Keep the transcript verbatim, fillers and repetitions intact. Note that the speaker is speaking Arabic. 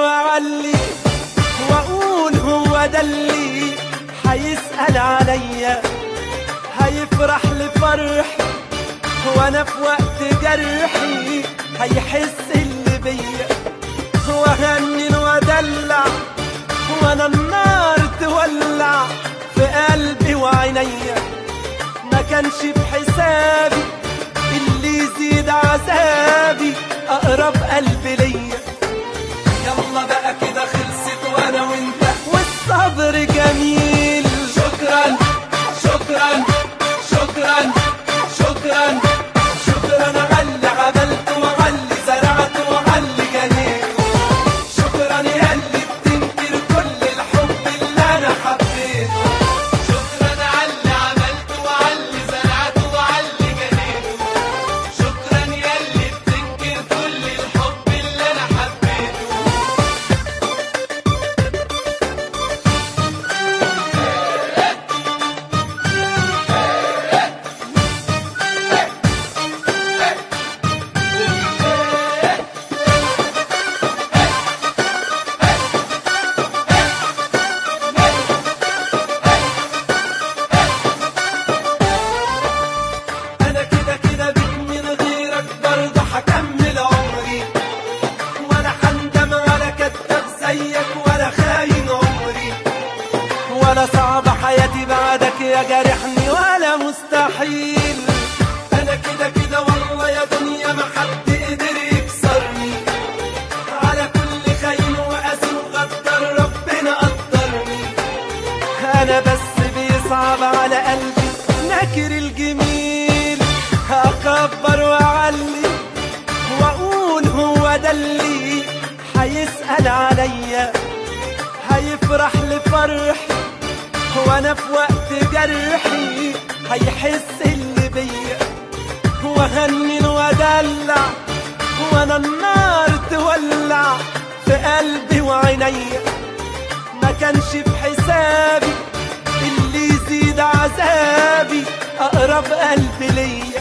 واعلي واقول هو ده اللي هيسأل عليا، هيفرح لفرحي وانا في وقت جرحي، هيحس اللي بيا وهنن وادلع وانا النار تولع في قلبي وعينيا. ما كانش بحسابي اللي يزيد عذابي اقرب قلبي ليا. يلا بقى كده خلصت وانا وانت والصبر جميل. شكرا شكرا شكرا شكرا شكرا على اللي عملته وعلى اللي زرعته وعلى اللي جنيته. شكرا يا اللي بتنكر كل الحب اللي انا حبيته. شكرا على اللي عملته وعلى اللي زرعته وعلى اللي جنيته. شكرا يا اللي بتنكر كل الحب اللي انا حبيته. انا كده كده بيك من غيرك برضه هكمل عمري، ولا هندم ولا كداب زيك ولا خاين عمري، ولا صعب حياتي بعدك يا جارحني ولا مستحيل. انا كده كده والله يا دنيا ما حد قدر يكسرني، على كل خاين وقاسي وغدر ربنا قدرني. انا بس بيصعب على قلبي نكر الجميل، هكبر واعلي واقول هو ده اللي هيسأل عليا، هيفرح لفرحي وانا في وقت جرحي، هيحس اللي بيا وهنن وادلع وانا النار تولع في قلبي وعينيا. ما كانش بحسابي اللي يزيد عذابي اقرب قلبي ليا.